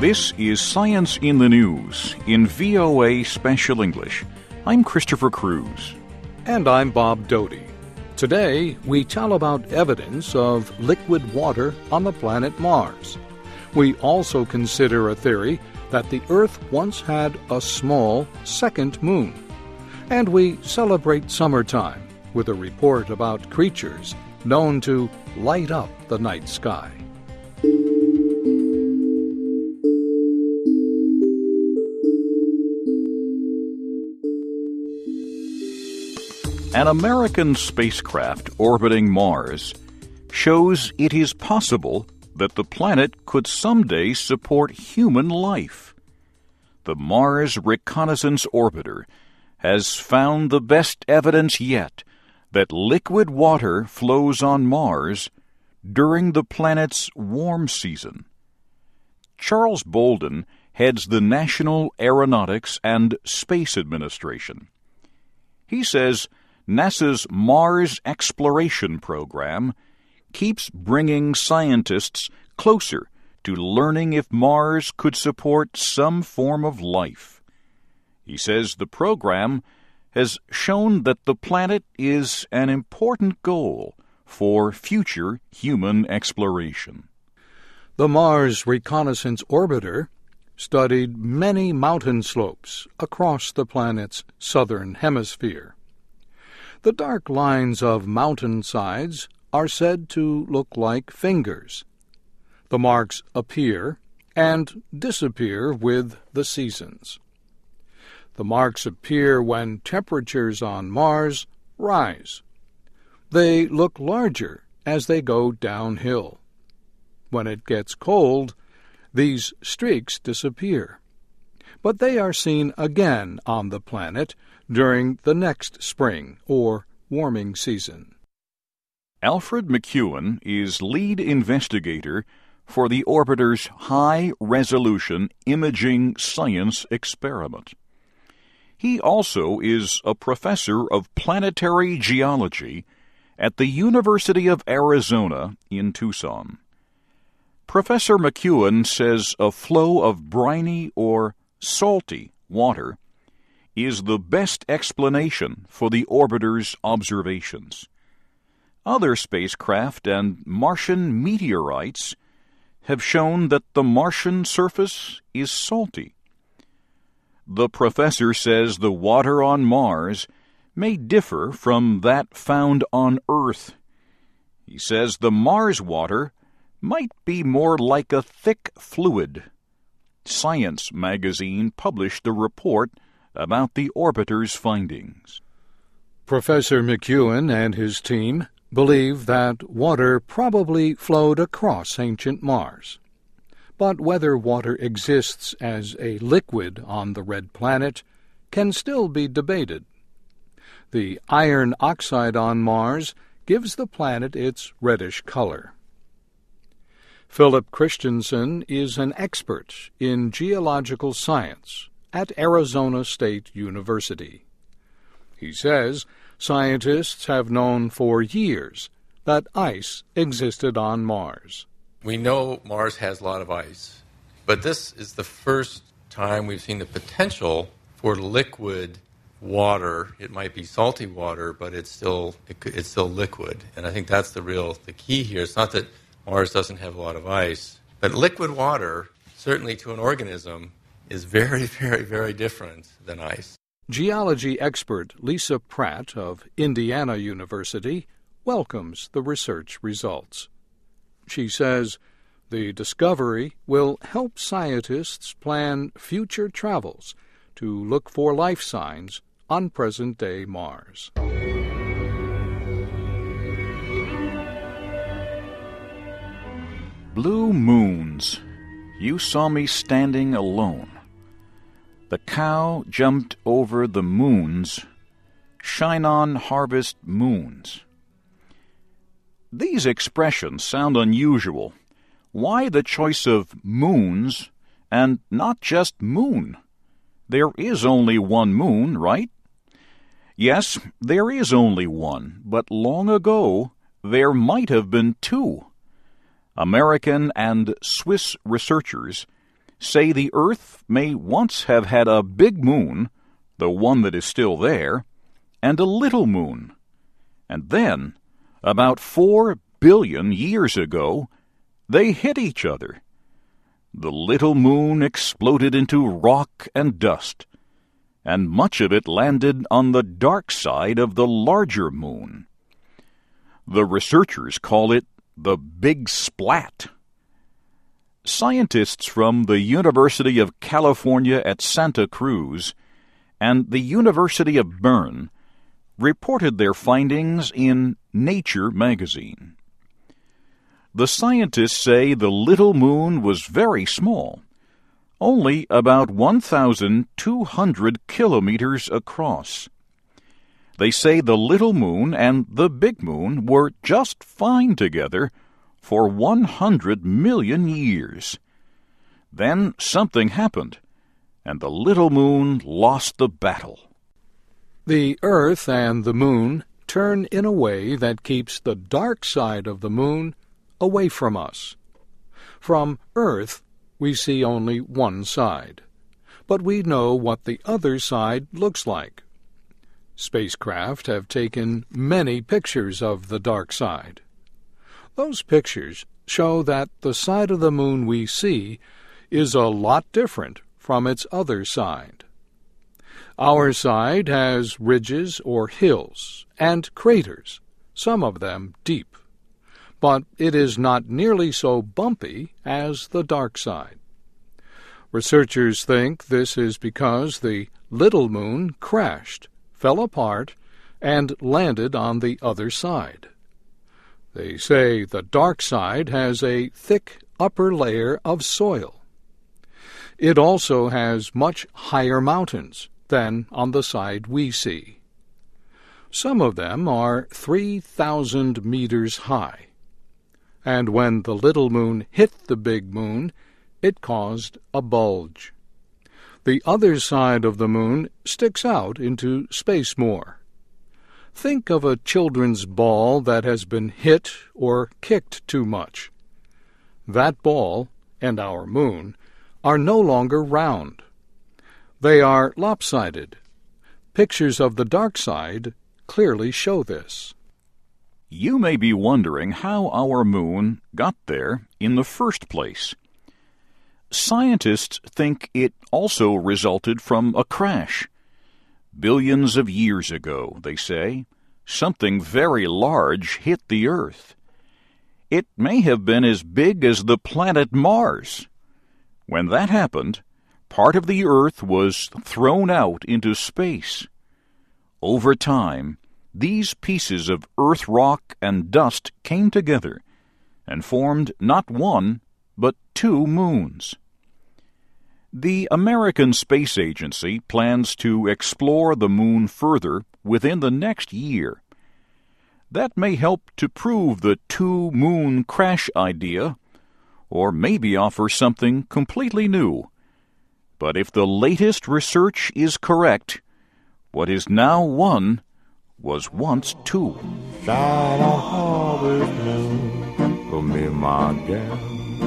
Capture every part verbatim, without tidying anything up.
This is Science in the News in V O A Special English. I'm Christopher Cruz. And I'm Bob Doty. Today, we tell about evidence of liquid water on the planet Mars. We also consider a theory that the Earth once had a small second moon. And we celebrate summertime with a report about creatures known to light up the night sky. An American spacecraft orbiting Mars shows it is possible that the planet could someday support human life. The Mars Reconnaissance Orbiter has found the best evidence yet that liquid water flows on Mars during the planet's warm season. Charles Bolden heads the National Aeronautics and Space Administration. He says NASA's Mars Exploration Program keeps bringing scientists closer to learning if Mars could support some form of life. He says the program has shown that the planet is an important goal for future human exploration. The Mars Reconnaissance Orbiter studied many mountain slopes across the planet's southern hemisphere. The dark lines of mountainsides are said to look like fingers. The marks appear and disappear with the seasons. The marks appear when temperatures on Mars rise. They look larger as they go downhill. When it gets cold, these streaks disappear. But they are seen again on the planet during the next spring or warming season. Alfred McEwen is lead investigator for the orbiter's high-resolution imaging science experiment. He also is a professor of planetary geology at the University of Arizona in Tucson. Professor McEwen says a flow of briny or salty water is the best explanation for the orbiter's observations. Other spacecraft and Martian meteorites have shown that the Martian surface is salty. The professor says the water on Mars may differ from that found on Earth. He says the Mars water might be more like a thick fluid. Science magazine published a report about the orbiter's findings. Professor McEwen and his team believe that water probably flowed across ancient Mars. But whether water exists as a liquid on the red planet can still be debated. The iron oxide on Mars gives the planet its reddish color. Philip Christensen is an expert in geological science at Arizona State University. He says scientists have known for years that ice existed on Mars. We know Mars has a lot of ice, but this is the first time we've seen the potential for liquid water. It might be salty water, but it's still it, it's still liquid, and I think that's the real the key here. It's not that Mars doesn't have a lot of ice, but liquid water, certainly to an organism, is very, very, very different than ice. Geology expert Lisa Pratt of Indiana University welcomes the research results. She says the discovery will help scientists plan future travels to look for life signs on present-day Mars. Blue moons. You saw me standing alone. The cow jumped over the moons. Shine on harvest moons. These expressions sound unusual. Why the choice of moons and not just moon? There is only one moon, right? Yes, there is only one, but long ago there might have been two. American and Swiss researchers say the Earth may once have had a big moon, the one that is still there, and a little moon. And then, about four billion years ago, they hit each other. The little moon exploded into rock and dust, and much of it landed on the dark side of the larger moon. The researchers call it the Big Splat. Scientists from the University of California at Santa Cruz and the University of Bern reported their findings in Nature magazine. The scientists say the little moon was very small, only about one thousand two hundred kilometers across. They say the little moon and the big moon were just fine together for one hundred million years. Then something happened, and the little moon lost the battle. The Earth and the moon turn in a way that keeps the dark side of the moon away from us. From Earth, we see only one side, but we know what the other side looks like. Spacecraft have taken many pictures of the dark side. Those pictures show that the side of the moon we see is a lot different from its other side. Our side has ridges or hills and craters, some of them deep, but it is not nearly so bumpy as the dark side. Researchers think this is because the little moon crashed, fell apart, and landed on the other side. They say the dark side has a thick upper layer of soil. It also has much higher mountains than on the side we see. Some of them are three thousand meters high. And when the little moon hit the big moon, it caused a bulge. The other side of the moon sticks out into space more. Think of a children's ball that has been hit or kicked too much. That ball and our moon are no longer round. They are lopsided. Pictures of the dark side clearly show this. You may be wondering how our moon got there in the first place. Scientists think it also resulted from a crash. Billions of years ago, they say, something very large hit the Earth. It may have been as big as the planet Mars. When that happened, part of the Earth was thrown out into space. Over time, these pieces of earth rock and dust came together and formed not one, but two moons. The American Space Agency plans to explore the moon further within the next year. That may help to prove the two-moon crash idea, or maybe offer something completely new. But if the latest research is correct, what is now one was once two. Shine a harvest moon for me, my gal.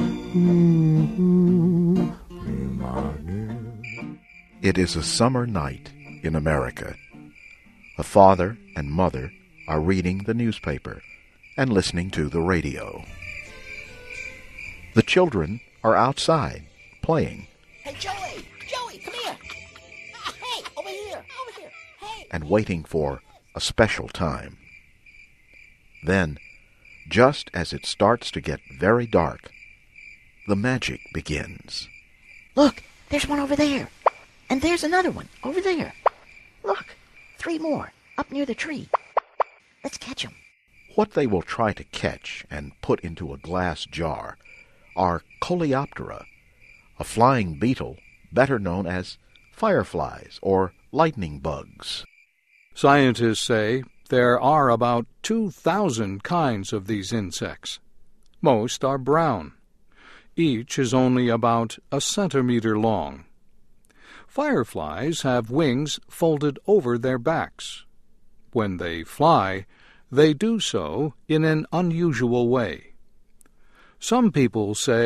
Mm-hmm. Me, my gal. It is a summer night in America. A father and mother are reading the newspaper and listening to the radio. The children are outside playing. Hey, Joey! Joey, come here! Ah, hey, over here! Over here! Hey! And waiting for a special time. Then, just as it starts to get very dark, the magic begins. Look, there's one over there. And there's another one over there. Look, three more up near the tree. Let's catch them. What they will try to catch and put into a glass jar are Coleoptera, a flying beetle better known as fireflies or lightning bugs. Scientists say there are about two thousand kinds of these insects. Most are brown. Each is only about a centimeter long. Fireflies have wings folded over their backs. When they fly, they do so in an unusual way. Some people say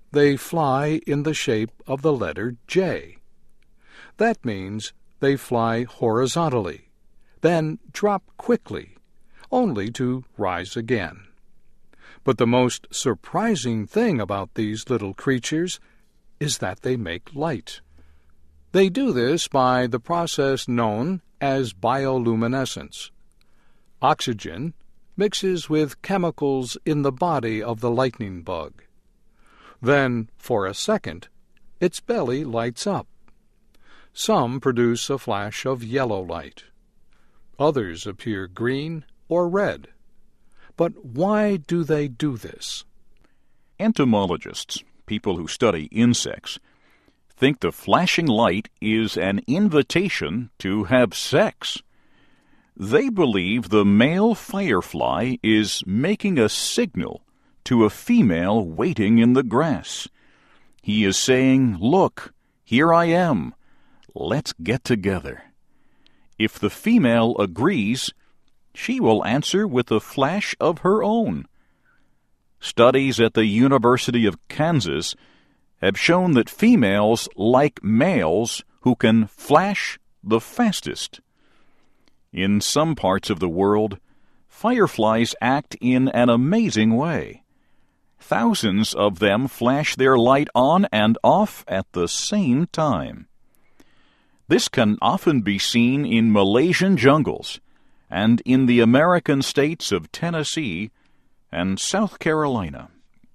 they fly in the shape of the letter J. That means they fly horizontally, then drop quickly, only to rise again. But the most surprising thing about these little creatures is that they make light. They do this by the process known as bioluminescence. Oxygen mixes with chemicals in the body of the lightning bug. Then, for a second, its belly lights up. Some produce a flash of yellow light. Others appear green or red. But why do they do this? Entomologists, people who study insects, think the flashing light is an invitation to have sex. They believe the male firefly is making a signal to a female waiting in the grass. He is saying, "Look, here I am. Let's get together." If the female agrees, she will answer with a flash of her own. Studies at the University of Kansas have shown that females like males who can flash the fastest. In some parts of the world, fireflies act in an amazing way. Thousands of them flash their light on and off at the same time. This can often be seen in Malaysian jungles and in the American states of Tennessee and South Carolina.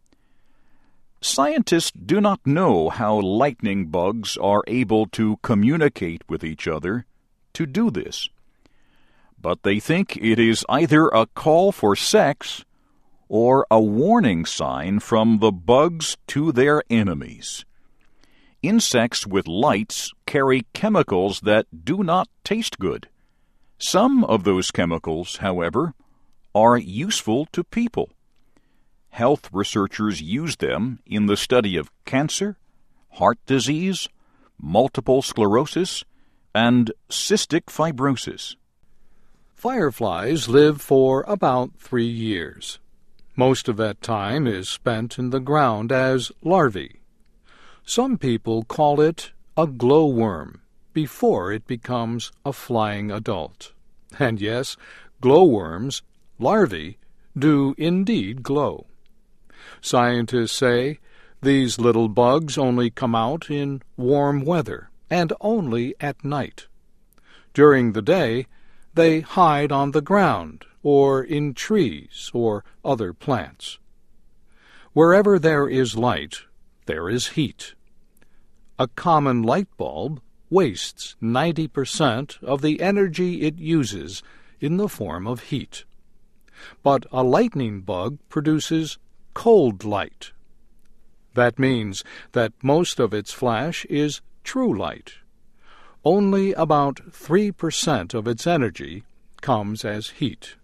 Scientists do not know how lightning bugs are able to communicate with each other to do this, but they think it is either a call for sex or a warning sign from the bugs to their enemies. Insects with lights carry chemicals that do not taste good. Some of those chemicals, however, are useful to people. Health researchers use them in the study of cancer, heart disease, multiple sclerosis, and cystic fibrosis. Fireflies live for about three years. Most of that time is spent in the ground as larvae. Some people call it a glowworm before it becomes a flying adult. And yes, glowworms, larvae, do indeed glow. Scientists say these little bugs only come out in warm weather and only at night. During the day, they hide on the ground or in trees or other plants. Wherever there is light, there is heat. A common light bulb wastes ninety percent of the energy it uses in the form of heat. But a lightning bug produces cold light. That means that most of its flash is true light. Only about three percent of its energy comes as heat.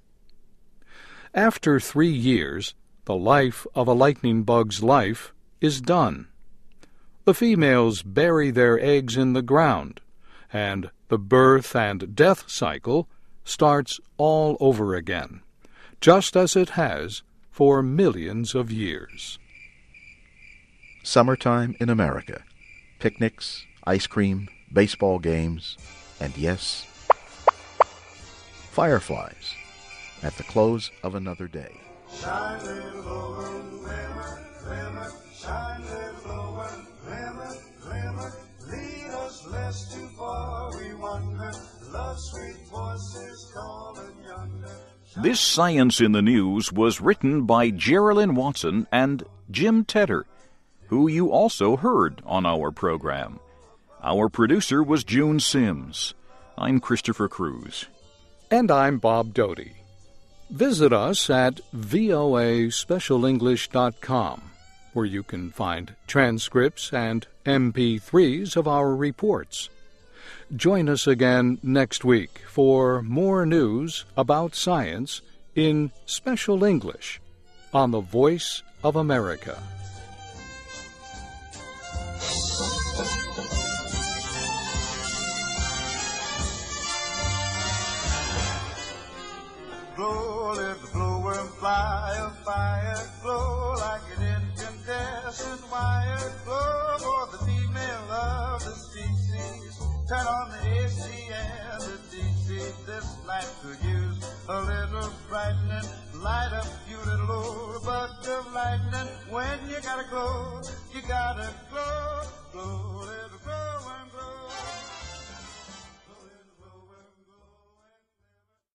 After three years, the life of a lightning bug's life is done. The females bury their eggs in the ground, and the birth and death cycle starts all over again, just as it has for millions of years. Summertime in America. Picnics, ice cream, baseball games, and yes, fireflies at the close of another day. Shine, little glowworm, glimmer, glimmer, shine, little glowworm, glimmer, glimmer, lead us less too far we wander, love sweet voices calling yonder. This Science in the News was written by Geraldine Watson and Jim Tedder, who you also heard on our program. Our producer was June Sims. I'm Christopher Cruz. And I'm Bob Doty. Visit us at voa special english dot com, where you can find transcripts and M P threes of our reports. Join us again next week for more news about science in Special English on the Voice of America. Glow, let the glowworm fly, a fire glow like an Indian incandescent wire globe or the female of the species. Turn on the A C and the D C. This night could use a little brightening. Light up you little old bug of lightning. When you gotta go, you gotta